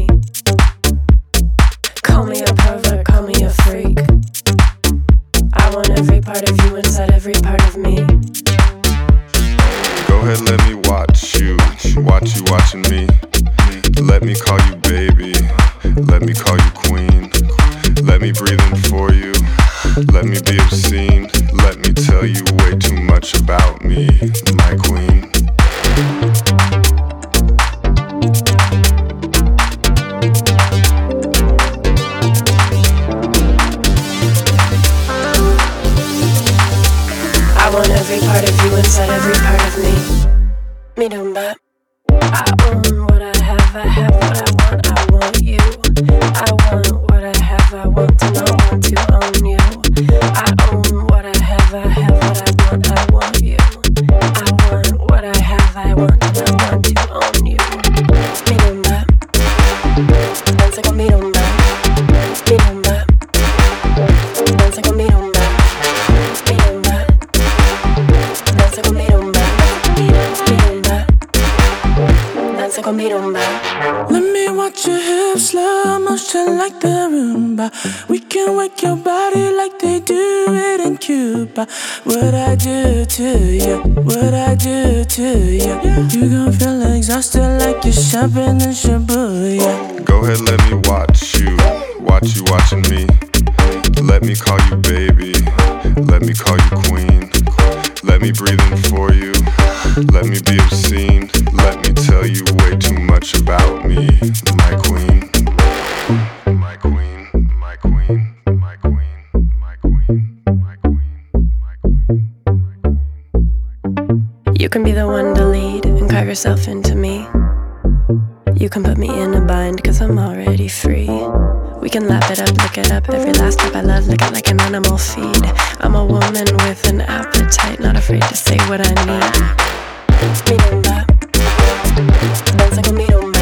me. Call me a pervert, call me a freak. I want every part of you inside every part of me. Go ahead, let me watch you watching me. Let me call you baby, let me call you queen. Let me breathe in for you, let me be obscene. Let me tell you way too much about me, my queen. I want every part of you inside every part of me. Me don't bop. I own what I have what I want you. I want what I have, I want to not want to own you. I own what I have what I want you. I want what I have, I want to not want to own you. Me don't bop. Dance like a me don't bop. Me don't bop. Dance like a me don't bop. Me don't bop. Dance like a me don't bop. Me don't bop. Dance like a me don't bop. Let me watch your hips, slow motion like the Roomba. We can wake your body like they do it in Cuba. What I do to you, what I do to you. You gon' feel exhausted like you're shopping in Shibuya. Go ahead, let me watch you watching me. Let me call you baby, let me call you queen. Let me breathe in for you, let me be obscene. Let me tell you way too much about me, my queen. My queen, my queen, my queen, my queen, my queen, my queen. You can be the one to lead and carve yourself into me. You can put me in a bind, cause I'm already free. We can lap it up, lick it up. Every last drop I love, lick it like an animal feed. I'm a woman with an appetite, not afraid to say what I need. Me don't bop. Dance like a me don't bop.